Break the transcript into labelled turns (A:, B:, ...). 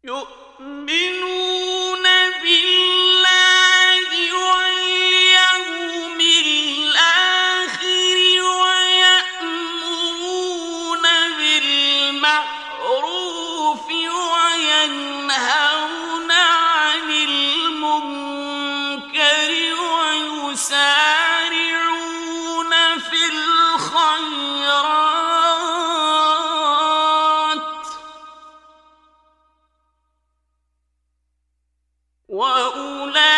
A: يؤمنون بالله واليوم الآخر ويأمرون بالمعروف وينهون عن المنكر ويسارعون في الخيرات وأولئك